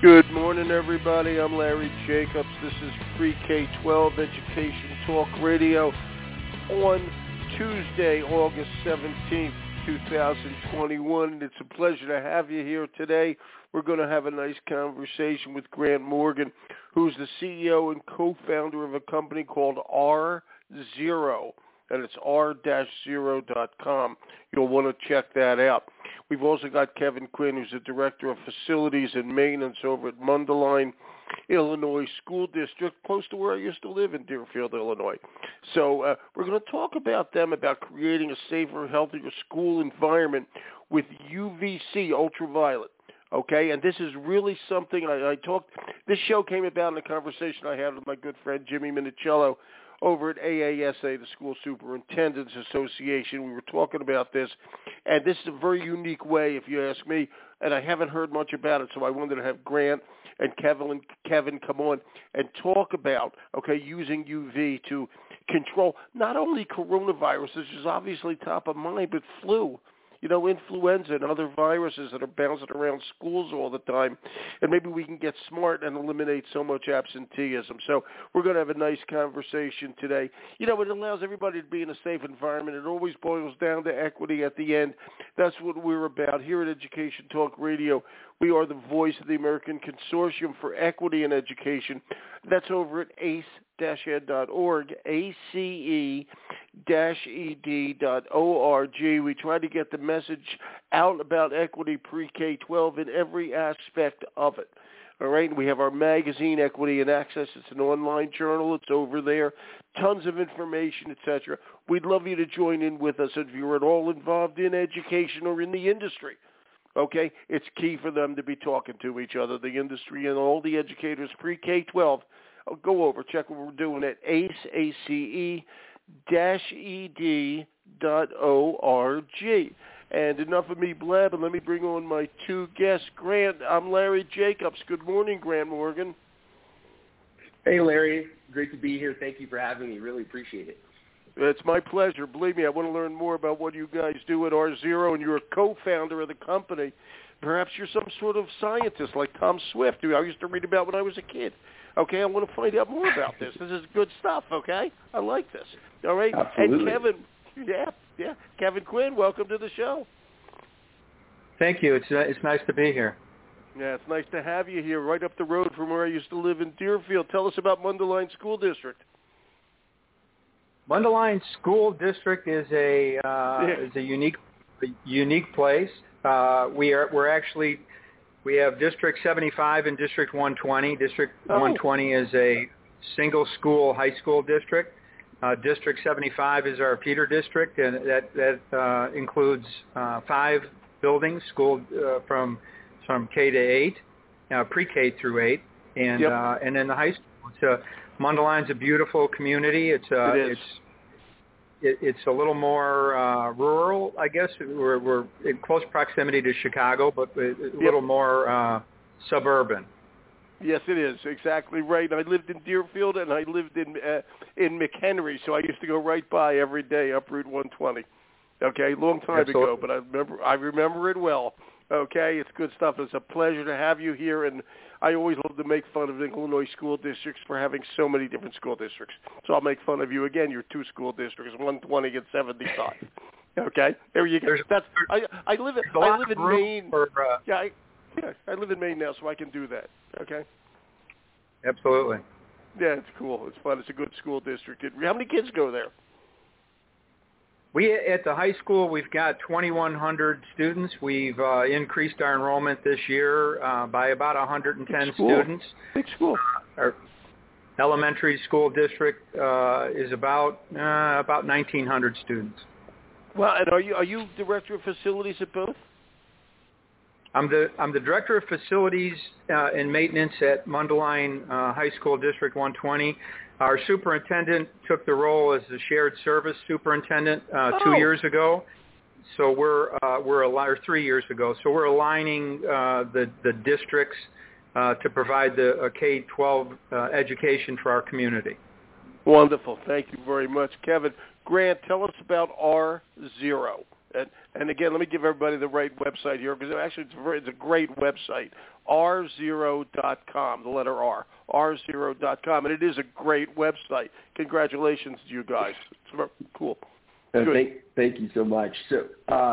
Good morning, everybody. I'm Larry Jacobs. This is Pre-K-12 Education Talk Radio on Tuesday, August 17th, 2021. It's a pleasure to have you here today. We're going to have a nice conversation with Grant Morgan, who's the CEO and co-founder of a company called R0, and it's r-0.com. You'll want to check that out. We've also got Kevin Quinn, who's the Director of Facilities and Maintenance over at Mundelein, Illinois School District, close to where I used to live in Deerfield, Illinois. So we're going to talk about them, about creating a safer, healthier school environment with UVC, ultraviolet. Okay, and this is really something this show came about in a conversation I had with my good friend Jimmy Minicello over at AASA, the School Superintendents Association. We were talking about this, and this is a very unique way, if you ask me, and I haven't heard much about it, so I wanted to have Grant and Kevin come on and talk about, using UV to control not only coronavirus, which is obviously top of mind, but flu. Influenza and other viruses that are bouncing around schools all the time, and maybe we can get smart and eliminate so much absenteeism. So we're going to have a nice conversation today. It allows everybody to be in a safe environment. It always boils down to equity at the end. That's what we're about here at Education Talk Radio. We are the voice of the American Consortium for Equity in Education. That's over at ace-ed.org, ace-ed.org. We try to get the message out about equity pre-K-12 in every aspect of it. All right, we have our magazine, Equity and Access. It's an online journal. It's over there. Tons of information, etc. We'd love you to join in with us if you're at all involved in education or in the industry. Okay, it's key for them to be talking to each other, the industry and all the educators pre-K-12. Go over, check what we're doing at ace-ed.org. And enough of me blabbing. Let me bring on my two guests. Grant, I'm Larry Jacobs. Good morning, Grant Morgan. Hey, Larry. Great to be here. Thank you for having me. Really appreciate it. It's my pleasure. Believe me, I want to learn more about what you guys do at R0, and you're a co-founder of the company. Perhaps you're some sort of scientist like Tom Swift, who I used to read about when I was a kid. Okay, I want to find out more about this. This is good stuff, okay? I like this. All right? Absolutely. And Kevin Quinn, welcome to the show. Thank you. It's nice to be here. Yeah, it's nice to have you here right up the road from where I used to live in Deerfield. Tell us about Mundelein School District. Mundelein School District is a unique place. We have District 75 and District 120. District 120 is a single school high school district. District 75 is our feeder district, and that includes 5 buildings, school from K to 8, pre-K through 8, and then the high school. Mundelein's a beautiful community. It's a little more rural, I guess. We're in close proximity to Chicago, but a little more suburban. Yes, it is. Exactly right. I lived in Deerfield, and I lived in McHenry, so I used to go right by every day up Route 120. Okay, long time ago, but I remember it well. Okay, it's good stuff. It's a pleasure to have you here, and I always love to make fun of Illinois school districts for having so many different school districts. So I'll make fun of you again. You're 2 school districts, 120 and 75. Okay, there you go. I live in Maine. I live in Maine now, so I can do that. Okay. Absolutely. Yeah, it's cool. It's fun. It's a good school district. How many kids go there? At the high school, we've got 2,100 students. We've increased our enrollment this year by about 110 students. Big school. Our elementary school district is about 1,900 students. Well, and are you director of facilities at both? I'm the director of facilities and maintenance at Mundelein High School District 120. Our superintendent took the role as the shared service superintendent 2 years ago. So we're 3 years ago. So we're aligning the districts to provide the K-12 education for our community. Wonderful. Thank you very much, Kevin. Grant, tell us about R0. And again, let me give everybody the right website here, because actually it's a great website, r0.com, the letter R, r0.com, and it is a great website. Congratulations to you guys. It's very cool. Thank you so much. So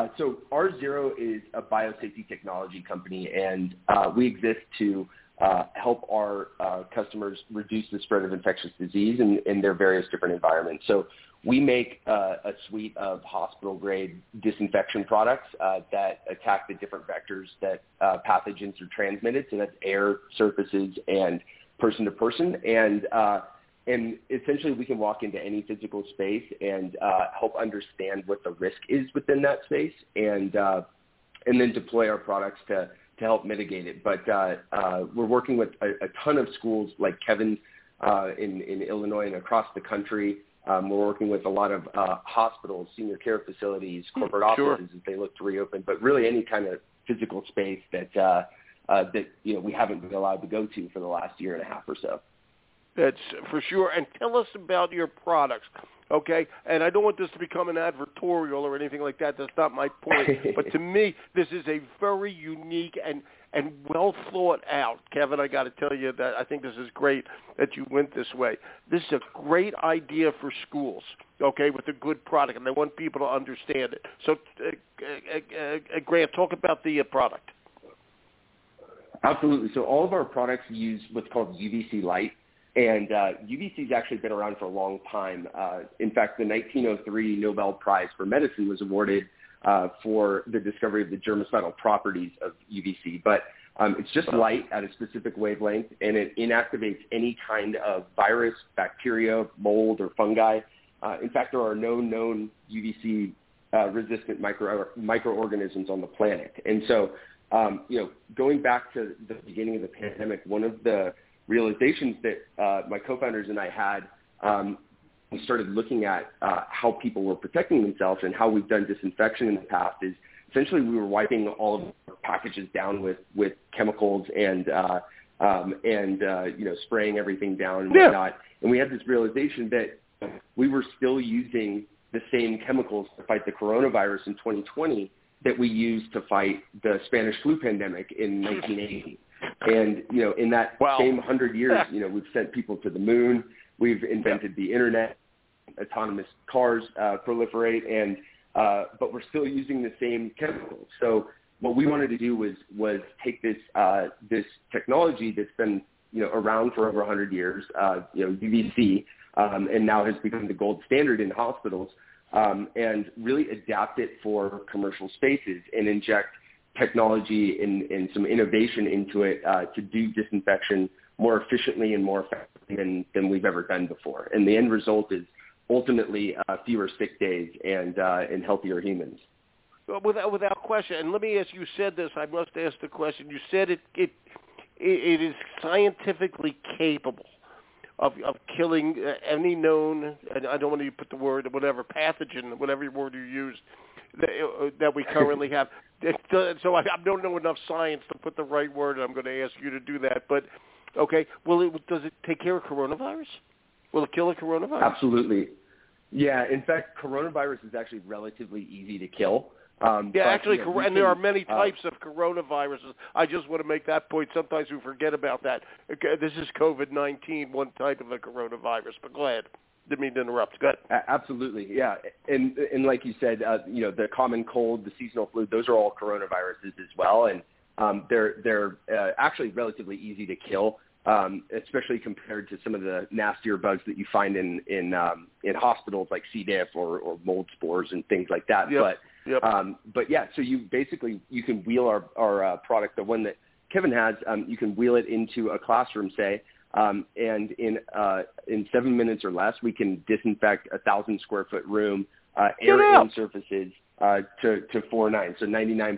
R0 is a biosafety technology company, and we exist to help our customers reduce the spread of infectious disease in their various different environments. So we make a suite of hospital-grade disinfection products that attack the different vectors that pathogens are transmitted. So that's air, surfaces, and person-to-person. And essentially, we can walk into any physical space and help understand what the risk is within that space, and then deploy our products to help mitigate it. But we're working with a ton of schools like Kevin in Illinois and across the country. We're working with a lot of hospitals, senior care facilities, corporate offices as they look to reopen, but really any kind of physical space that we haven't been allowed to go to for the last year and a half or so. That's for sure. And tell us about your products, okay? And I don't want this to become an advertorial or anything like that. That's not my point. But to me, this is a very unique and well thought out. Kevin, I got to tell you that I think this is great that you went this way. This is a great idea for schools, okay, with a good product, and they want people to understand it. So, Grant, talk about the product. Absolutely. So all of our products use what's called UVC light. And UVC has actually been around for a long time. In fact, the 1903 Nobel Prize for Medicine was awarded for the discovery of the germicidal properties of UVC. But it's just light at a specific wavelength, and it inactivates any kind of virus, bacteria, mold, or fungi. In fact, there are no known UVC-resistant microorganisms on the planet. And so, going back to the beginning of the pandemic, one of the realizations that my co-founders and I had, we started looking at how people were protecting themselves and how we've done disinfection in the past is essentially we were wiping all of our packages down with chemicals and spraying everything down and whatnot. And we had this realization that we were still using the same chemicals to fight the coronavirus in 2020 that we used to fight the Spanish flu pandemic in 1980. And, in that same 100 years, we've sent people to the moon. We've invented the internet, autonomous cars proliferate, and but we're still using the same chemicals. So what we wanted to do was take this technology that's been around for over 100 years, UVC, and now has become the gold standard in hospitals, and really adapt it for commercial spaces and inject technology and some innovation into it to do disinfection more efficiently and more effectively than we've ever done before. And the end result is ultimately fewer sick days and healthier humans. Well, without question. And let me ask you, said this, I must ask the question. You said it is scientifically capable of killing any known, and I don't want to put the word, whatever, pathogen, whatever word you use, that we currently have. So I don't know enough science to put the right word, and I'm going to ask you to do that. But, okay, does it take care of coronavirus? Will it kill a coronavirus? Absolutely. Yeah, in fact, coronavirus is actually relatively easy to kill. And there are many types of coronaviruses. I just want to make that point. Sometimes we forget about that. Okay, this is COVID-19, one type of a coronavirus. But go ahead. Didn't mean to interrupt. Go ahead. Absolutely, yeah. And like you said, the common cold, the seasonal flu, those are all coronaviruses as well. And they're actually relatively easy to kill, especially compared to some of the nastier bugs that you find in hospitals like C. diff or mold spores and things like that. Yep. But yeah, so you can wheel our product, the one that Kevin has, you can wheel it into a classroom, say, and in 7 minutes or less, we can disinfect 1,000 square foot room, air and surfaces to 4.9, so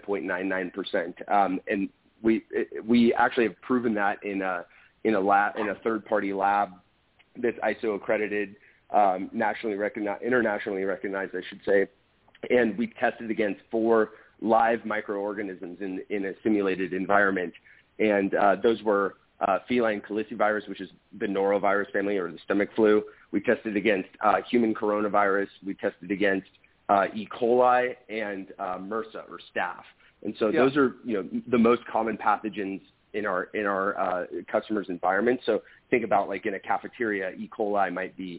99.99%. And we actually have proven that in a third party lab that's ISO accredited, internationally recognized, I should say. And we tested against 4 live microorganisms in a simulated environment. And those were feline calicivirus, which is the norovirus family or the stomach flu. We tested against human coronavirus. We tested against E. coli, and MRSA or staph. And so those are, the most common pathogens in our customers' environment. So think about like in a cafeteria, E. coli might be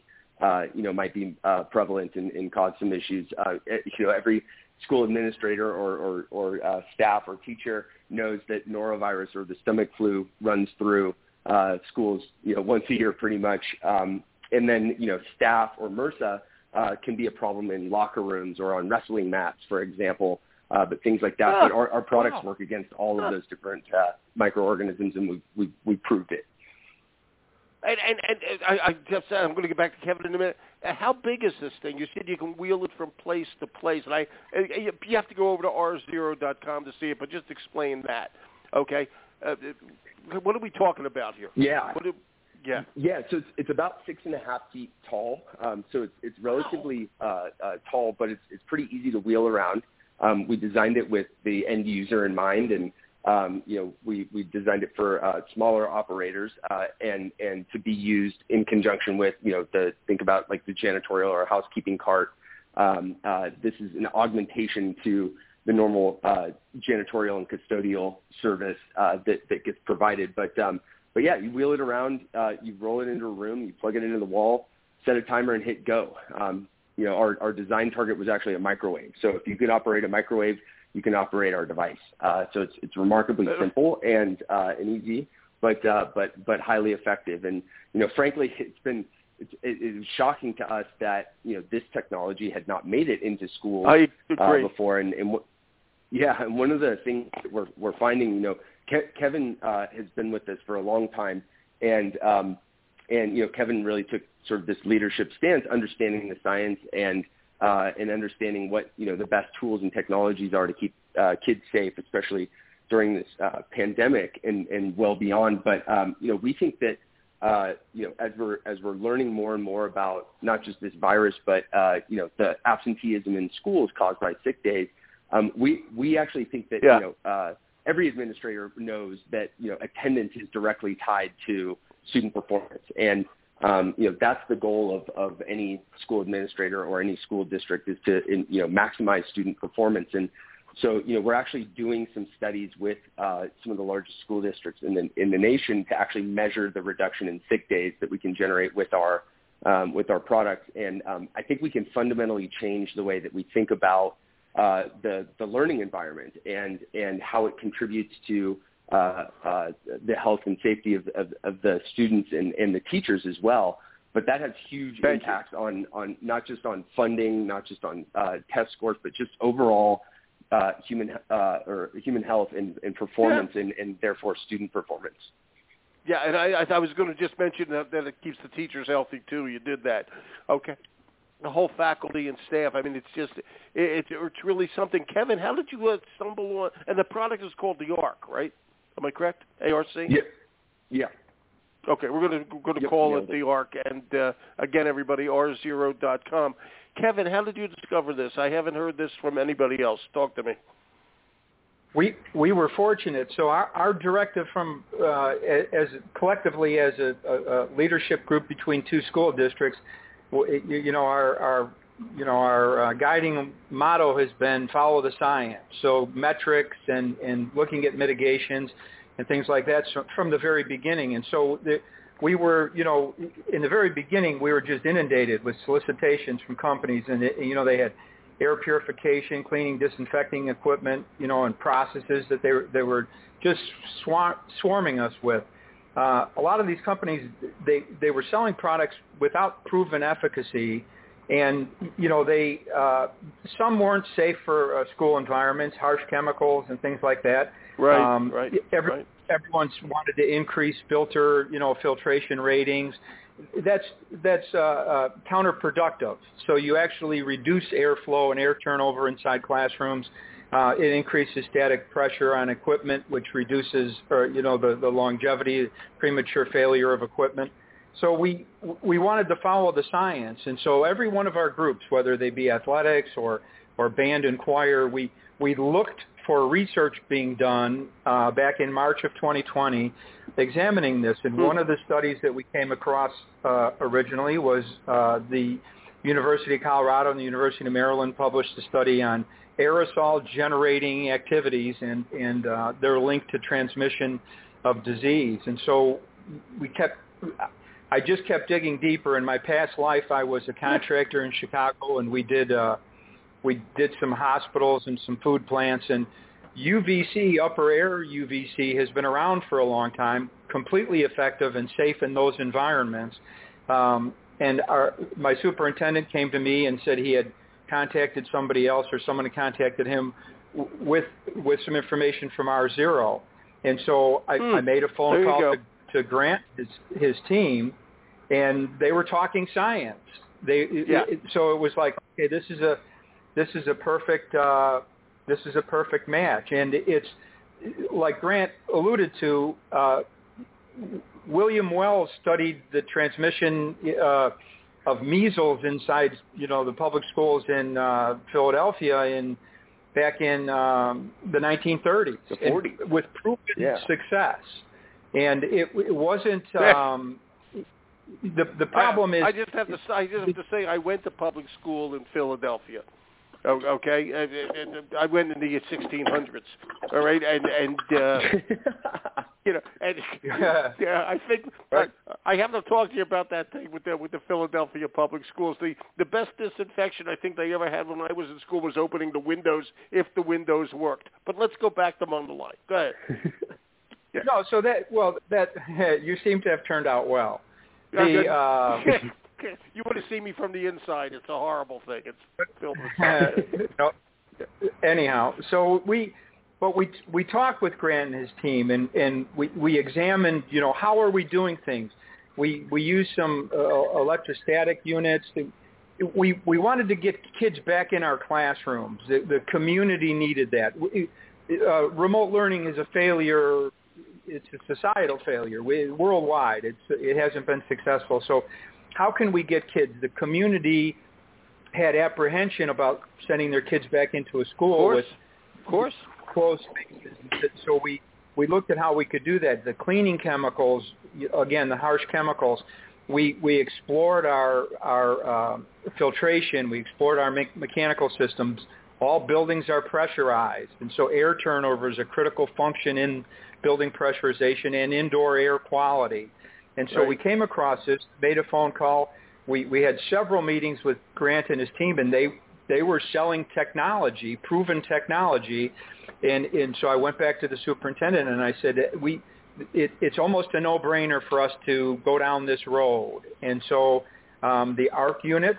prevalent and cause some issues. Every school administrator or staff or teacher knows that norovirus or the stomach flu runs through schools, once a year pretty much. And then, staph or MRSA can be a problem in locker rooms or on wrestling mats, for example, but things like that. But our products work against all of those different microorganisms, and we proved it. And I just said I'm going to get back to Kevin in a minute. How big is this thing? You said you can wheel it from place to place, and you have to go over to r0.com to see it, but just explain that, okay? What are we talking about here? Yeah. Yeah. So it's about 6.5 feet tall. So it's relatively tall, but it's pretty easy to wheel around. We designed it with the end user in mind, and we designed it for smaller operators and to be used in conjunction with think about like the janitorial or housekeeping cart. This is an augmentation to the normal janitorial and custodial service that gets provided. But yeah, you wheel it around, you roll it into a room, you plug it into the wall, set a timer, and hit go. Our design target was actually a microwave. So if you can operate a microwave, you can operate our device. So it's remarkably simple and easy, but highly effective. And frankly, it is shocking to us that this technology had not made it into schools before. And one of the things that we're finding, Kevin has been with us for a long time, and Kevin really took sort of this leadership stance, understanding the science and understanding what the best tools and technologies are to keep kids safe, especially during this pandemic and well beyond. But we think that as we're learning more and more about not just this virus, but the absenteeism in schools caused by sick days, we actually think that every administrator knows that attendance is directly tied to student performance, and that's the goal of any school administrator or any school district, is to maximize student performance. And so we're actually doing some studies with some of the largest school districts in the nation to actually measure the reduction in sick days that we can generate with our products. And I think we can fundamentally change the way that we think about the learning environment and how it contributes to the health and safety of the students and the teachers as well. But that has huge impacts on not just on funding, not just on test scores, but just overall human health and performance and therefore student performance. Yeah, and I was going to just mention that it keeps the teachers healthy too. You did that. Okay. The whole faculty and staff. I mean, it's really something. Kevin, how did you stumble on? And the product is called the ARC, right? Am I correct? ARC? Yeah. Okay, we're going to call it the ARC. And again, everybody, r0.com. Kevin, how did you discover this? I haven't heard this from anybody else. Talk to me. We were fortunate. So our directive from as collectively as a leadership group between two school districts, our guiding motto has been follow the science. So metrics and looking at mitigations and things like that from the very beginning. And so we were, in the very beginning, we were just inundated with solicitations from companies, and they had air purification, cleaning, disinfecting equipment, and processes that they were just swarming us with. A lot of these companies, they were selling products without proven efficacy, and they some weren't safe for school environments, harsh chemicals and things like that. Right. Everyone's wanted to increase filtration ratings. That's counterproductive. So you actually reduce airflow and air turnover inside classrooms. It increases static pressure on equipment, which reduces, the longevity, premature failure of equipment. So we wanted to follow the science, and so every one of our groups, whether they be athletics or band and choir, we looked for research being done back in March of 2020, examining this. And one of the studies that we came across originally was the University of Colorado and the University of Maryland published a study on aerosol-generating activities and their link to transmission of disease. And so I just kept digging deeper. In my past life, I was a contractor in Chicago, and we did some hospitals and some food plants. And UVC, upper air UVC, has been around for a long time, completely effective and safe in those environments. And my superintendent came to me and said he had contacted somebody else, or someone had contacted him with some information from R0. And so I made a phone call to Grant, his team, and they were talking science. So it was like, okay, this is a perfect match. And it's like Grant alluded to. William Wells studied the transmission of measles inside, the public schools in Philadelphia back in the 1930s, the 40s, with proven success. And it wasn't. The problem is. I just have to say I went to public school in Philadelphia. Okay, and I went in the 1600s. All right, and I think I have to talk to you about that thing with the Philadelphia public schools. The best disinfection I think they ever had when I was in school was opening the windows if the windows worked. But let's go back to Mundelein. Go ahead. Yeah. No, so that you seem to have turned out well. You want to see me from the inside. It's a horrible thing. It's filled with anyhow, so we talked with Grant and his team, and we examined, how are we doing things. We used some electrostatic units. We wanted to get kids back in our classrooms. The community needed that. Remote learning is a failure. It's a societal failure worldwide. It hasn't been successful. So how can we get kids? The community had apprehension about sending their kids back into a school with closed spaces. So we looked at how we could do that. The cleaning chemicals, again, the harsh chemicals, we explored our filtration. We explored our mechanical systems. All buildings are pressurized, and so air turnover is a critical function in building pressurization and indoor air quality. And so we came across this, made a phone call. We had several meetings with Grant and his team, and they were selling technology, proven technology. And so I went back to the superintendent and I said, it's almost a no-brainer for us to go down this road. And so the ARC units,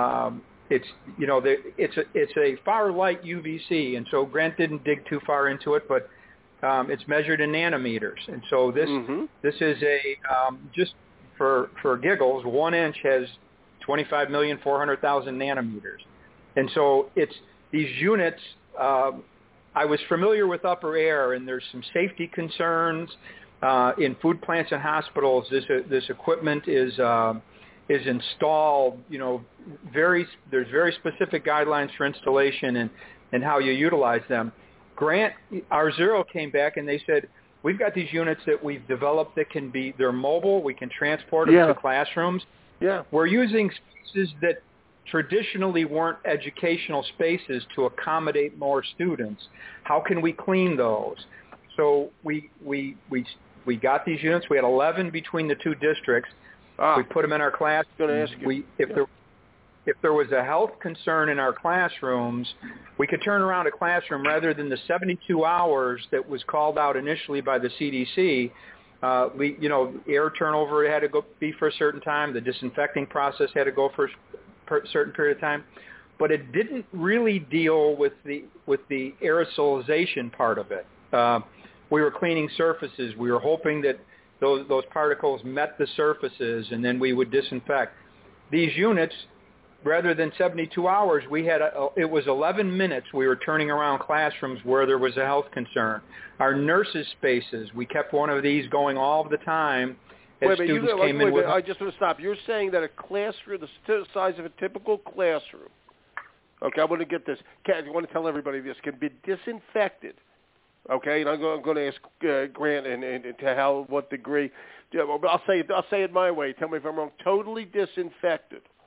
it's a far light UVC, and so Grant didn't dig too far into it, but it's measured in nanometers. And so this is just for giggles, 1 inch has 25,400,000 nanometers. And so it's these units. I was familiar with upper air, and there's some safety concerns in food plants and hospitals. This equipment is installed. There's very specific guidelines for installation and how you utilize them. Grant, R0 came back and they said, we've got these units that we've developed that they're mobile. We can transport them to classrooms. Yeah. We're using spaces that traditionally weren't educational spaces to accommodate more students. How can we clean those? So we got these units. We had 11 between the two districts. We put them in our class. I'm going to ask you. If there was a health concern in our classrooms, we could turn around a classroom rather than the 72 hours that was called out initially by the CDC. Air turnover had to be for a certain time. The disinfecting process had to go for a certain period of time. But it didn't really deal with the aerosolization part of it. We were cleaning surfaces. We were hoping that those particles met the surfaces, and then we would disinfect. These units, rather than 72 hours, it was 11 minutes we were turning around classrooms where there was a health concern. Our nurses' spaces, we kept one of these going all the time as students came in with... I just want to stop. You're saying that a classroom, the size of a typical classroom, okay, I want to get this. I want to tell everybody this, can be disinfected. Okay, and I'm going to ask Grant and to what degree. I'll say it my way. Tell me if I'm wrong. Totally disinfected.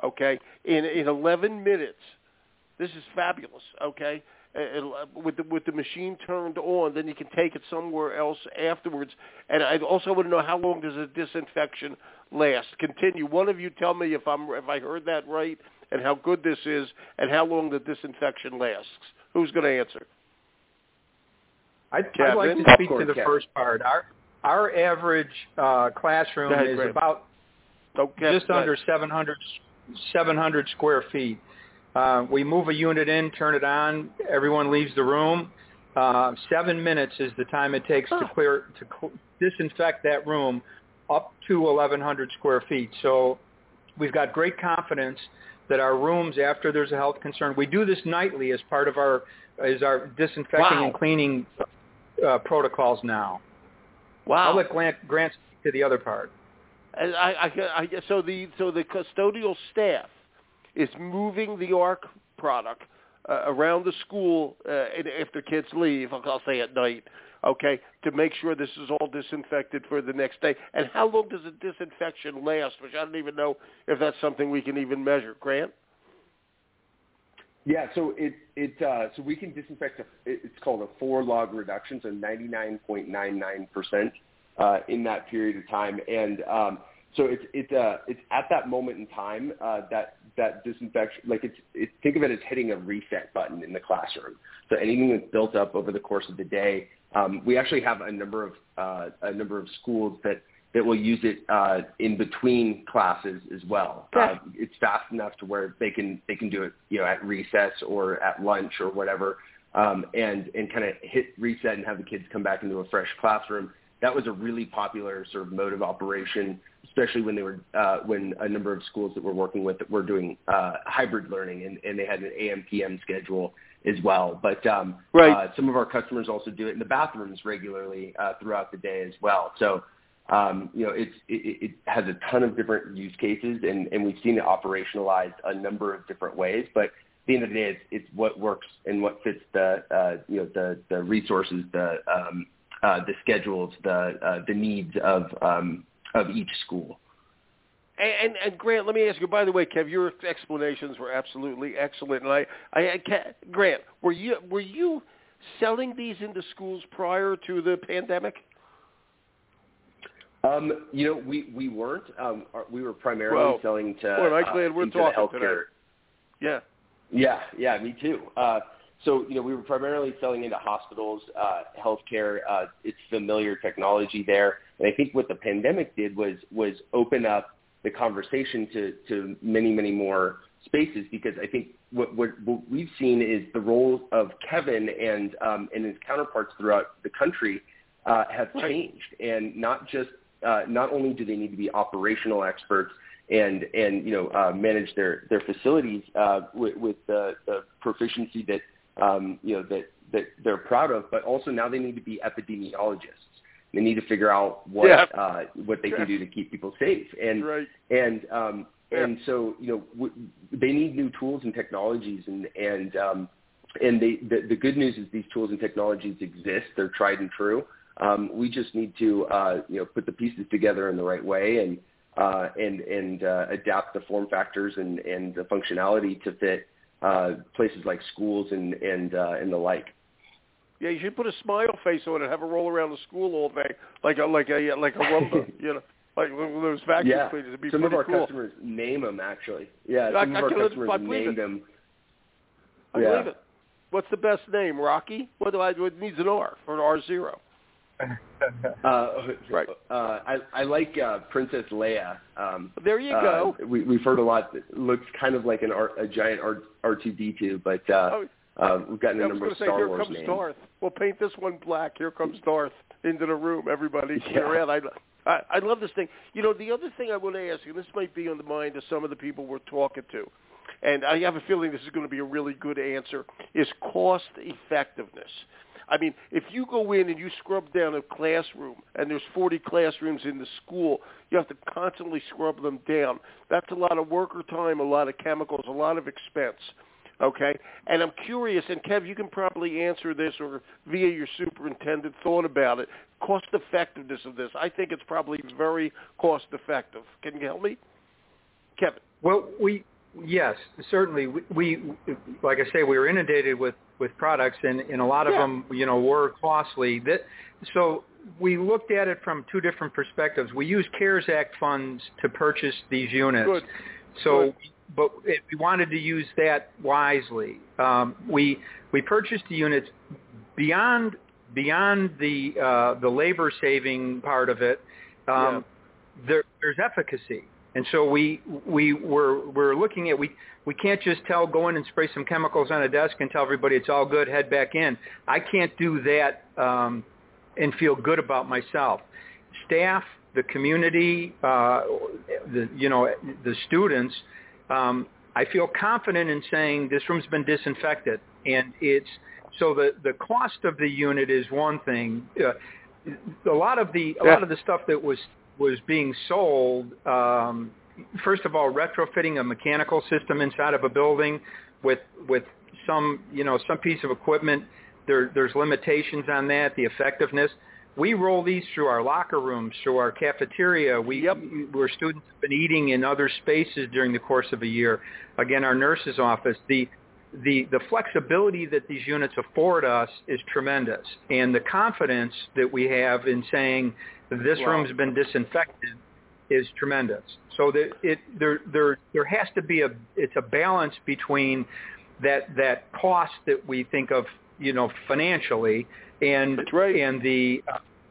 okay, in 11 minutes. This is fabulous, okay? With the machine turned on, then you can take it somewhere else afterwards. And I also want to know, how long does a disinfection last? Continue. One of you tell me if I heard that right, and how good this is, and how long the disinfection lasts. Who's going to answer? I'd like to speak to the first part. Our average classroom is about just under 700 square feet. We move a unit in, turn it on, everyone leaves the room. 7 minutes is the time it takes to disinfect that room up to 1,100 square feet. So we've got great confidence that our rooms, after there's a health concern, we do this nightly as part of our disinfecting and cleaning protocols now. Wow. I'll let Grant speak to the other part. So the custodial staff is moving the ARC product around the school after kids leave, I'll say at night, okay, to make sure this is all disinfected for the next day. And how long does a disinfection last, which I don't even know if that's something we can even measure. Grant? Yeah, so so we can disinfect. It's called a 4-log reduction, so 99.99% in that period of time, and so it's at that moment in time that disinfection, think of it as hitting a reset button in the classroom. So anything that's built up over the course of the day, we actually have a number of schools that will use it in between classes as well. It's fast enough to where they can do it, at recess or at lunch or whatever, and kind of hit reset and have the kids come back into a fresh classroom. That was a really popular sort of mode of operation, especially when they were when a number of schools that we're working with that were doing hybrid learning, and they had an AM/PM schedule as well. But some of our customers also do it in the bathrooms regularly throughout the day as well. So it has a ton of different use cases, and we've seen it operationalized a number of different ways. But at the end of the day, it's what works and what fits the resources, the schedules, the needs of each school. And Grant, let me ask you. By the way, Kev, your explanations were absolutely excellent. And Grant, were you selling these into schools prior to the pandemic? We weren't. We were primarily selling to healthcare. Today. Yeah, me too. So, we were primarily selling into hospitals, healthcare. It's familiar technology there. And I think what the pandemic did was open up the conversation to many, many more spaces, because I think what we've seen is the role of Kevin and his counterparts throughout the country have changed. And not only do they need to be operational experts and manage their facilities with the proficiency that that they're proud of, but also now they need to be epidemiologists. They need to figure out what they can do to keep people safe, and so they need new tools and technologies, and the good news is these tools and technologies exist. They're tried and true. We just need to put the pieces together in the right way and adapt the form factors and the functionality to fit places like schools and the like. Yeah, you should put a smile face on it and have it roll around the school all day, like a Roomba, like one of those vacuum cleaners. It'd be some of our cool. customers name them, actually. Yeah, some of our customers name them. I believe it. What's the best name? Rocky? What needs an R for an R0? Right. I like Princess Leia. There you go. We've heard a lot that looks kind of like a giant R2-D2, but we've gotten a number of Star Wars names. Here comes Darth. We'll paint this one black. Here comes Darth into the room. Everybody, get around. I love this thing. The other thing I want to ask you, and this might be on the mind of some of the people we're talking to, and I have a feeling this is going to be a really good answer, is cost effectiveness. I mean, if you go in and you scrub down a classroom and there's 40 classrooms in the school, you have to constantly scrub them down. That's a lot of worker time, a lot of chemicals, a lot of expense, okay? And I'm curious, and Kev, you can probably answer this or via your superintendent thought about it, cost effectiveness of this. I think it's probably very cost effective. Can you help me? Kevin. Well, Yes, certainly. We like I say, we were inundated with products, and a lot of them, were costly. So we looked at it from two different perspectives. We used CARES Act funds to purchase these units. Good. So, Good. But we wanted to use that wisely. We purchased the units beyond the labor saving part of it. There's efficacy. And so we're looking at, we can't just go in and spray some chemicals on a desk and tell everybody it's all good, head back in. I can't do that and feel good about myself. Staff, the community, the students, I feel confident in saying this room's been disinfected, and so the cost of the unit is one thing. A lot of the stuff that was being sold, first of all, retrofitting a mechanical system inside of a building with some piece of equipment, there's limitations on that, the effectiveness. We roll these through our locker rooms, through our cafeteria, where students have been eating in other spaces during the course of a year. Again, our nurse's office. The flexibility that these units afford us is tremendous, and the confidence that we have in saying this room's been disinfected is tremendous. So there has to be it's a balance between that cost that we think of, financially, and that's right. and the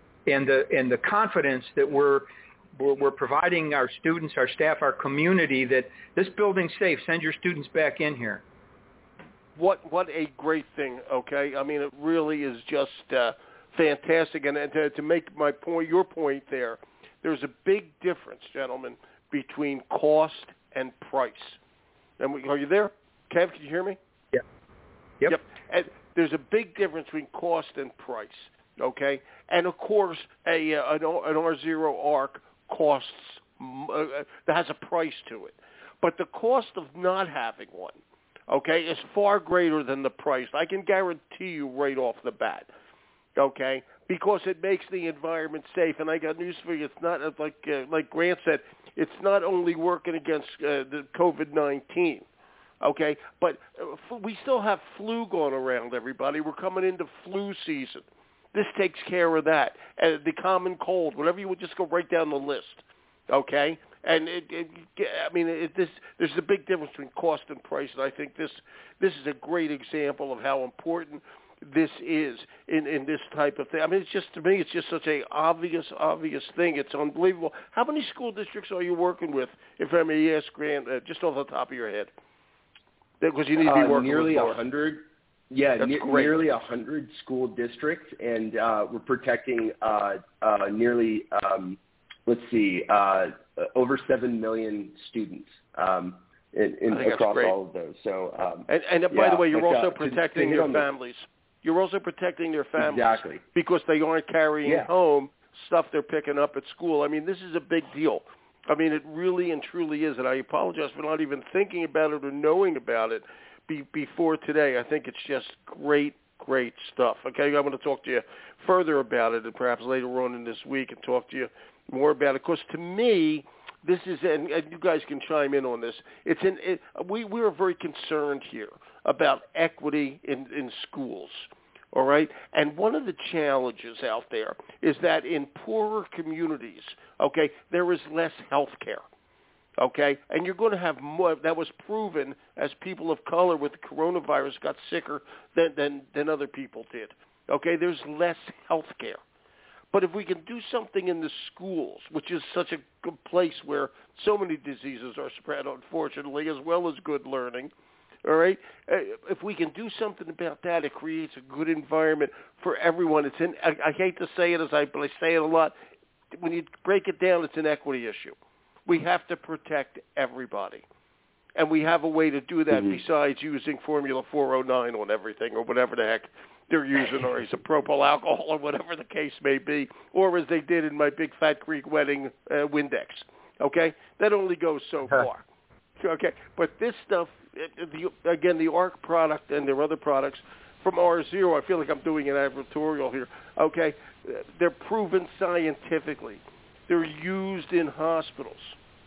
confidence that we're providing our students, our staff, our community that this building's safe. Send your students back in here. What a great thing, okay? I mean, it really is just fantastic. And to make your point there's a big difference, gentlemen, between cost and price. And are you there? Kev, can you hear me? Yeah. Yep. And there's a big difference between cost and price, okay? And, of course, an R0 ARC costs, that has a price to it. But the cost of not having one, okay, is far greater than the price. I can guarantee you right off the bat, okay, because it makes the environment safe. And I got news for you. It's not, like Grant said, it's not only working against the COVID-19, okay, but we still have flu going around, everybody. We're coming into flu season. This takes care of that. And the common cold, whatever you would just go right down the list, okay? And there's a big difference between cost and price, and I think this is a great example of how important this is in this type of thing. I mean, to me, it's just such a obvious thing. It's unbelievable. How many school districts are you working with, if I may ask, Grant, just off the top of your head? Because you need to be working nearly with 100. Yeah, nearly 100 school districts, and we're protecting nearly, over 7 million students across all of those. So, by the way, you're also protecting their families. You're also protecting their families. Exactly. Because they aren't carrying home stuff they're picking up at school. I mean, this is a big deal. I mean, it really and truly is, and I apologize for not even thinking about it or knowing about it before today. I think it's just great stuff. Okay, I'm going to talk to you further about it and perhaps later on in this week and talk to you more about it. Because to me, this is, and you guys can chime in on this, we are very concerned here about equity in schools. All right? And one of the challenges out there is that in poorer communities, okay, there is less health care. Okay? And you're going to have more. That was proven as people of color with the coronavirus got sicker than other people did. Okay? There's less health care. But if we can do something in the schools, which is such a good place where so many diseases are spread, unfortunately, as well as good learning, all right? If we can do something about that, it creates a good environment for everyone. I hate to say it, but I say it a lot. When you break it down, it's an equity issue. We have to protect everybody. And we have a way to do that besides using Formula 409 on everything or whatever the heck they're using, or isopropyl alcohol or whatever the case may be, or as they did in my Big Fat Greek Wedding Windex. Okay? That only goes so far. Okay? But this stuff, the ARC product and their other products from R0, I feel like I'm doing an advertorial here. Okay? They're proven scientifically. They're used in hospitals.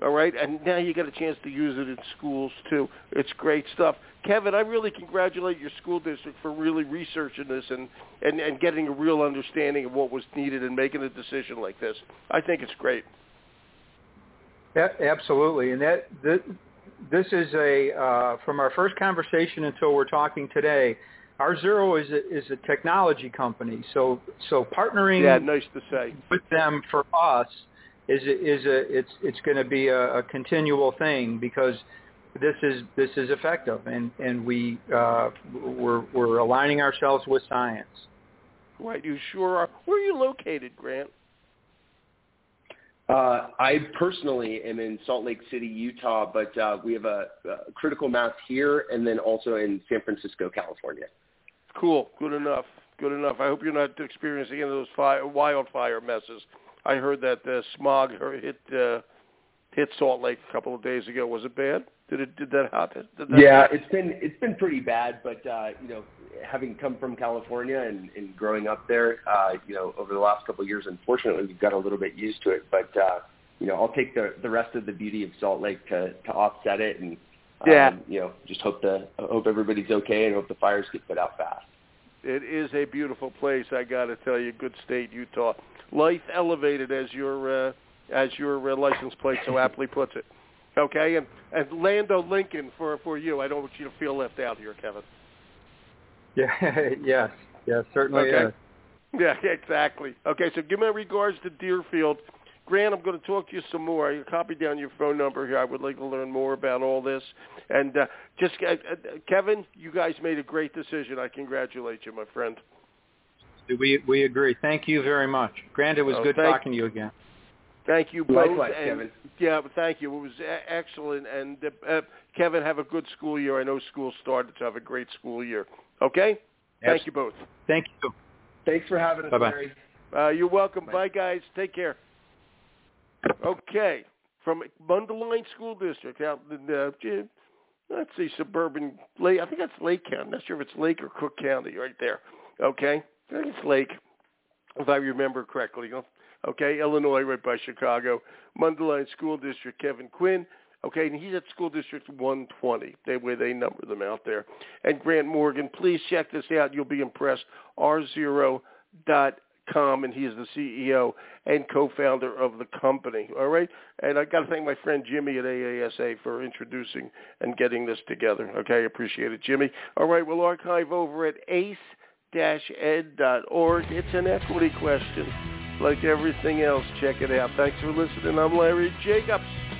all right? And now you get a chance to use it in schools, too. It's great stuff. Kevin, I really congratulate your school district for really researching this and getting a real understanding of what was needed and making a decision like this. I think it's great. Yeah, absolutely. And this is from our first conversation until we're talking today, R0 is a technology company. So partnering nice to say. with them for us it's going to be a continual thing because this is effective, and we're aligning ourselves with science. Right, you sure are. Where are you located, Grant? I personally am in Salt Lake City, Utah, but we have a critical mass here and then also in San Francisco, California. Cool. Good enough. I hope you're not experiencing any of those wildfire messes. I heard that smog hit Salt Lake a couple of days ago. Was it bad? Did that happen? It's been pretty bad, but having come from California and growing up there, over the last couple of years, unfortunately, we've got a little bit used to it. But I'll take the rest of the beauty of Salt Lake to offset it, and just hope everybody's okay and hope the fires get put out fast. It is a beautiful place, I got to tell you. Good state, Utah. Life elevated, as your license plate so aptly puts it. Okay, and Lando Lincoln for you. I don't want you to feel left out here, Kevin. Yeah, yes, certainly. Okay. Yeah, exactly. Okay, so give my regards to Deerfield. Grant, I'm going to talk to you some more. I copied down your phone number here. I would like to learn more about all this. And Kevin, you guys made a great decision. I congratulate you, my friend. We agree. Thank you very much. Grant, it was good talking to you again. Thank you both. Likewise, Kevin. Yeah, thank you. It was excellent. And Kevin, have a good school year. I know school started, so have a great school year. Okay? Thank you both. Thank you. Thanks for having us, Bye-bye. Larry. You're welcome. Bye, guys. Take care. Okay. From Mundelein School District out in, let's see, suburban Lake. I think that's Lake County. I'm not sure if it's Lake or Cook County right there. Okay? I think it's Lake, if I remember correctly. Okay, Illinois, right by Chicago. Mundelein School District, Kevin Quinn. Okay, and he's at School District 120, where they number them out there. And Grant Morgan, please check this out. You'll be impressed. R0.com, and he is the CEO and co-founder of the company. All right? And I got to thank my friend Jimmy at AASA for introducing and getting this together. Okay, I appreciate it, Jimmy. All right, we'll archive over at ace-ed.org. It's an equity question. Like everything else, check it out. Thanks for listening. I'm Larry Jacobs.